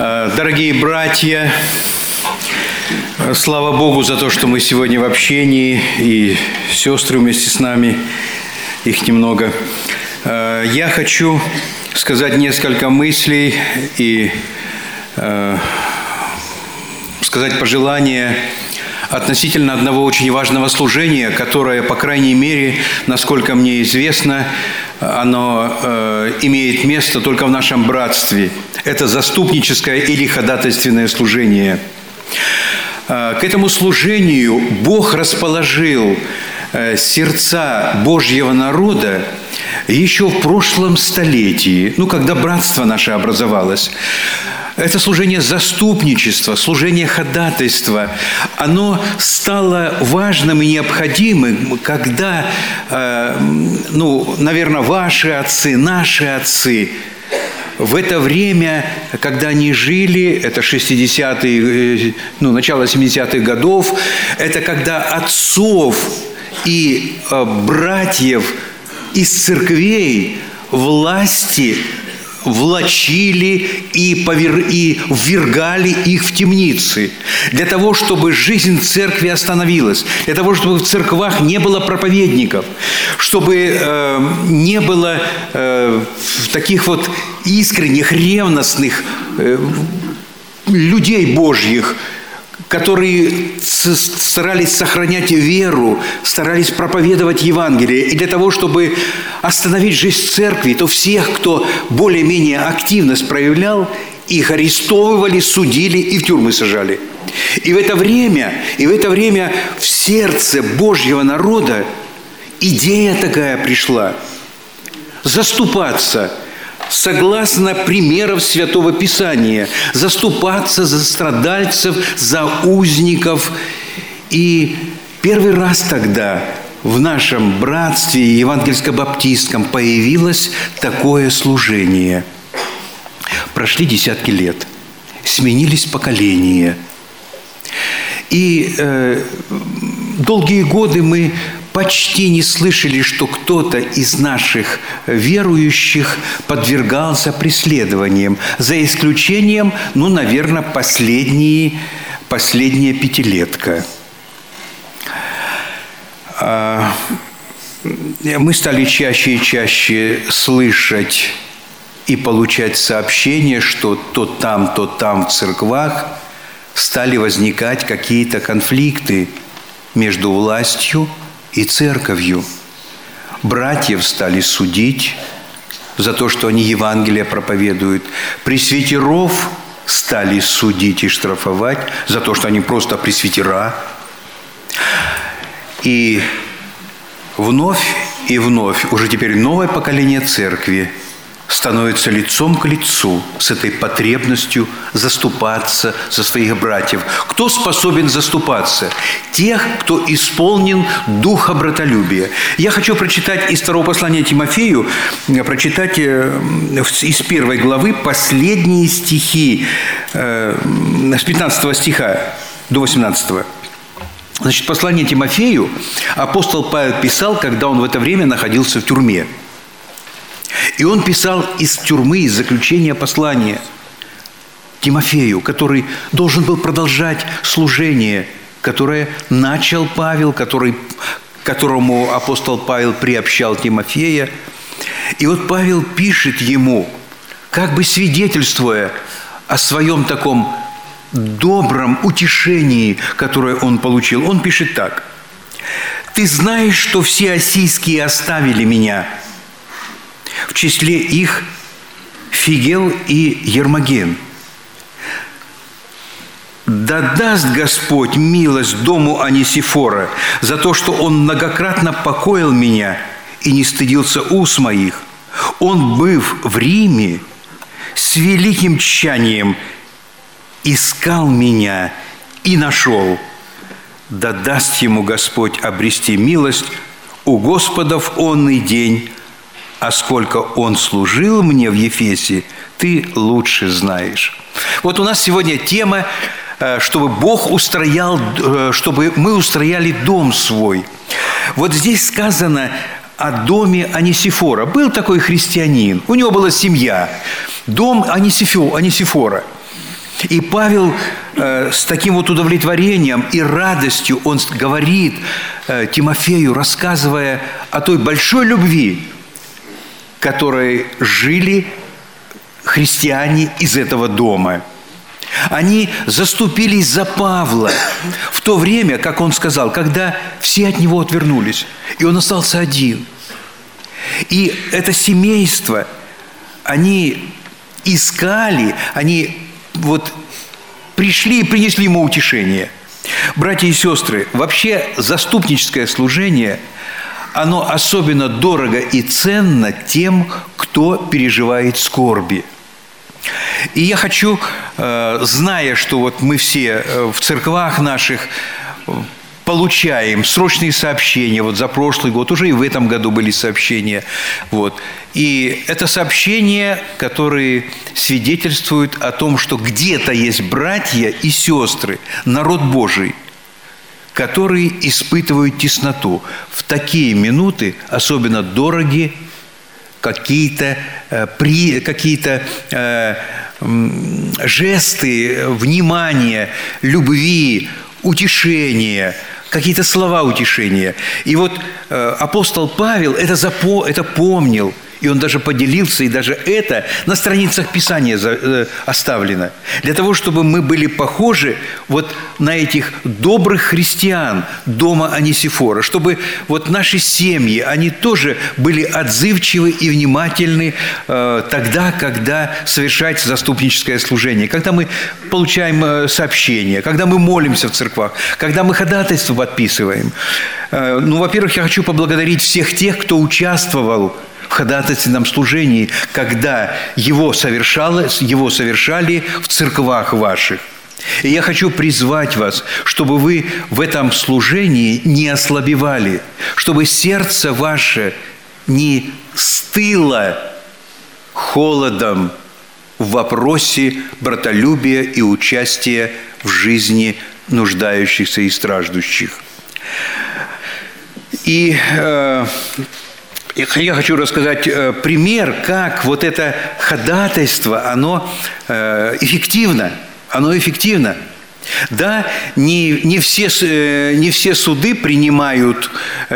Дорогие братья, слава Богу за то, что мы сегодня в общении, и сестры вместе с нами, их немного. Я хочу сказать несколько мыслей и сказать пожелания относительно одного очень важного служения, которое, по крайней мере, насколько мне известно, оно имеет место только в нашем братстве. Это заступническое или ходатайственное служение. К этому служению Бог расположил сердца Божьего народа еще в прошлом столетии, когда братство наше образовалось. Это служение заступничества, служение ходатайства, оно стало важным и необходимым, когда, наверное, ваши отцы, наши отцы, в это время, когда они жили, это 60-е, начало 70-х годов, это когда отцов и братьев из церквей власти влачили и ввергали их в темницы, для того, чтобы жизнь церкви остановилась, для того, чтобы в церквах не было проповедников, чтобы не было таких вот искренних, ревностных людей Божьих, которые старались сохранять веру, старались проповедовать Евангелие. И для того, чтобы остановить жизнь церкви, то всех, кто более-менее активность проявлял, их арестовывали, судили и в тюрьмы сажали. И в это время в сердце Божьего народа идея такая пришла – заступаться согласно примеров Святого Писания, заступаться за страдальцев, за узников. И первый раз тогда в нашем братстве евангельско-баптистском появилось такое служение. Прошли десятки лет, сменились поколения. И долгие годы мы почти не слышали, что кто-то из наших верующих подвергался преследованиям, за исключением, наверное, последняя пятилетка. Мы стали чаще и чаще слышать и получать сообщения, что то там в церквах стали возникать какие-то конфликты между властью и церковью. Братьев стали судить за то, что они Евангелие проповедуют. Пресвитеров стали судить и штрафовать за то, что они просто пресвитера. И вновь, уже теперь новое поколение церкви становится лицом к лицу с этой потребностью заступаться за своих братьев. Кто способен заступаться? Тех, кто исполнен духа братолюбия. Я хочу прочитать из второго послания Тимофею, прочитать из 1 главы последние стихи, с 15 стиха до 18. Значит, послание Тимофею апостол Павел писал, когда он в это время находился в тюрьме. И он писал из тюрьмы, из заключения послания Тимофею, который должен был продолжать служение, которое начал Павел, которому апостол Павел приобщал Тимофея. И вот Павел пишет ему, как бы свидетельствуя о своем таком добром утешении, которое он получил. Он пишет так: «Ты знаешь, что все ассийские оставили меня, в числе их Фигел и Ермоген. Да даст Господь милость дому Онесифора за то, что он многократно покоил меня и не стыдился уст моих. Он, быв в Риме, с великим тщанием искал меня и нашел. Да даст ему Господь обрести милость у Господа в онный день, а сколько он служил мне в Ефесе, ты лучше знаешь». Вот у нас сегодня тема, чтобы Бог чтобы мы устрояли дом свой. Вот здесь сказано о доме Онесифора. Был такой христианин, у него была семья, дом Онесифора. И Павел с таким вот удовлетворением и радостью он говорит Тимофею, рассказывая о той большой любви, которой жили христиане из этого дома. Они заступились за Павла в то время, как он сказал, когда все от него отвернулись, и он остался один. И это семейство, они искали, они вот пришли и принесли ему утешение. Братья и сестры, вообще заступническое служение, оно особенно дорого и ценно тем, кто переживает скорби. И я хочу, зная, что вот мы все в церквах наших получаем срочные сообщения, вот за прошлый год, уже и в этом году были сообщения, вот. И это сообщения, которые свидетельствуют о том, что где-то есть братья и сестры, народ Божий, которые испытывают тесноту. В такие минуты особенно дороги какие-то жесты внимания, любви, утешения, какие-то слова утешения. И вот апостол Павел это помнил, и он даже поделился, и даже это на страницах Писания оставлено. Для того, чтобы мы были похожи вот на этих добрых христиан дома Онисифора, чтобы вот наши семьи, они тоже были отзывчивы и внимательны тогда, когда совершается заступническое служение, когда мы получаем сообщения, когда мы молимся в церквах, когда мы ходатайство подписываем. Ну, во-первых, я хочу поблагодарить всех тех, кто участвовал в ходатайственном служении, когда его совершали в церквах ваших. И я хочу призвать вас, чтобы вы в этом служении не ослабевали, чтобы сердце ваше не стыло холодом в вопросе братолюбия и участия в жизни нуждающихся и страждущих. И я хочу рассказать пример, как вот это ходатайство, оно эффективно. Оно эффективно. Да, не все суды принимают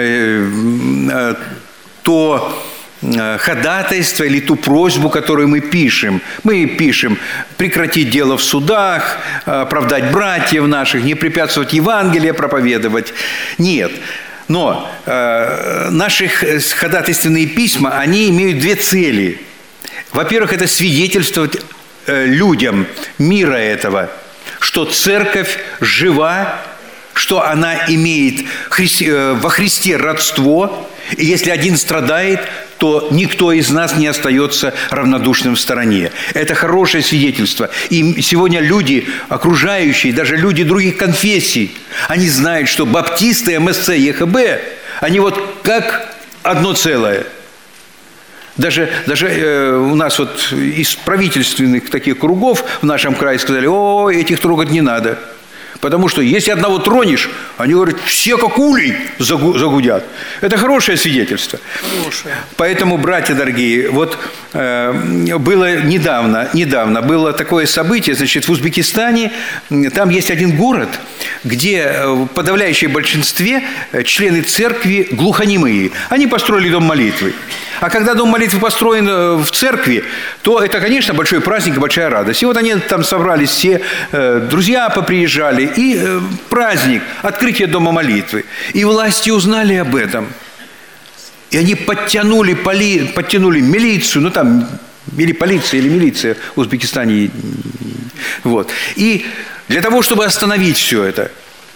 то ходатайство или ту просьбу, которую мы пишем. Мы пишем прекратить дело в судах, оправдать братьев наших, не препятствовать Евангелие проповедовать. Нет. Но наши ходатайственные письма, они имеют две цели. Во-первых, это свидетельствовать людям мира этого, что церковь жива, что она имеет во Христе родство, и если один страдает, то никто из нас не остается равнодушным в стороне. Это хорошее свидетельство. И сегодня люди, окружающие, даже люди других конфессий, они знают, что баптисты, МСЦ, ЕХБ, они вот как одно целое. Даже у нас вот из правительственных таких кругов в нашем крае сказали: о, этих трогать не надо. Потому что если одного тронешь, они говорят, все как улей загудят. Это хорошее свидетельство. Хорошее. Поэтому, братья дорогие, вот было недавно было такое событие, значит, в Узбекистане, там есть один город, где в подавляющем большинстве члены церкви глухонемые. Они построили дом молитвы. А когда дом молитвы построен в церкви, то это, конечно, большой праздник и большая радость. И вот они там собрались все, друзья поприезжали, и праздник, открытие дома молитвы. И власти узнали об этом. И они подтянули милицию, ну там, или полиция, или милиция в Узбекистане. Вот. И для того, чтобы остановить все это,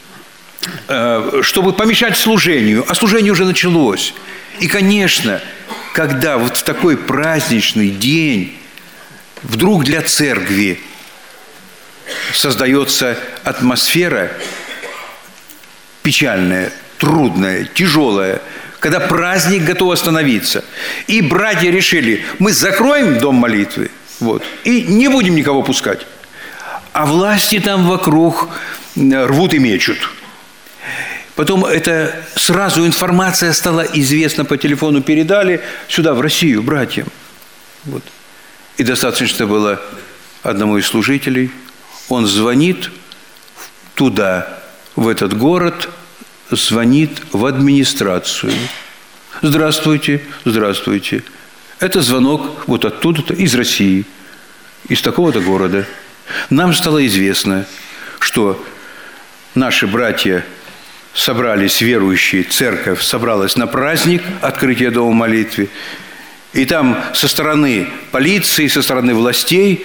чтобы помешать служению, а служение уже началось. И, конечно, когда вот в такой праздничный день вдруг для церкви создается атмосфера печальная, трудная, тяжелая, когда праздник готов остановиться. И братья решили, мы закроем дом молитвы, вот, и не будем никого пускать. А власти там вокруг рвут и мечут. Потом это сразу информация стала известна по телефону, передали сюда, в Россию, братьям. Вот. И достаточно было одному из служителей. он звонит туда, в этот город, звонит в администрацию. Здравствуйте, здравствуйте. Это звонок вот оттуда-то, из России, из такого-то города. Нам стало известно, что наши братья собрались, верующие, церковь собралась на праздник открытия Дома молитвы. И там со стороны полиции, со стороны властей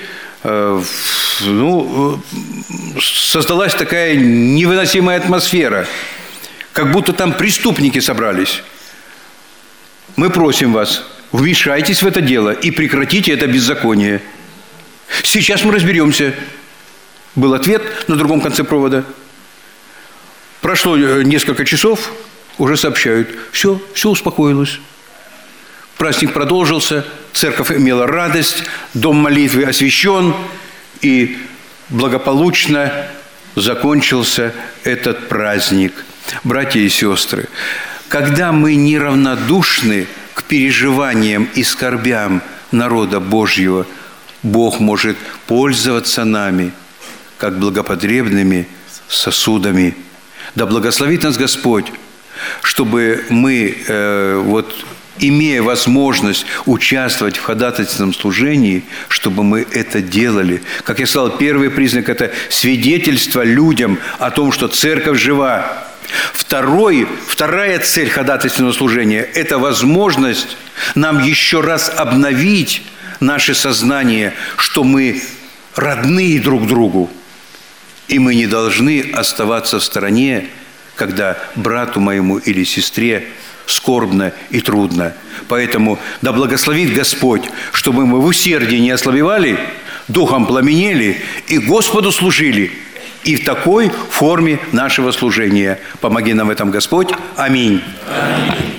создалась такая невыносимая атмосфера, как будто там преступники собрались. Мы просим вас, вмешайтесь в это дело и прекратите это беззаконие. Сейчас мы разберемся. Был ответ на другом конце провода. Прошло несколько часов, уже сообщают, все успокоилось. Праздник продолжился, церковь имела радость, дом молитвы освящен, и благополучно закончился этот праздник. Братья и сестры, когда мы неравнодушны к переживаниям и скорбям народа Божьего, Бог может пользоваться нами, как благопотребными сосудами. Да благословит нас Господь, чтобы мы, имея возможность участвовать в ходатайственном служении, чтобы мы это делали. Как я сказал, первый признак – это свидетельство людям о том, что церковь жива. Вторая цель ходатайственного служения – это возможность нам еще раз обновить наше сознание, что мы родные друг другу. И мы не должны оставаться в стороне, когда брату моему или сестре скорбно и трудно. Поэтому да благословит Господь, чтобы мы в усердии не ослабевали, духом пламенели и Господу служили. И в такой форме нашего служения. Помоги нам в этом, Господь. Аминь. Аминь.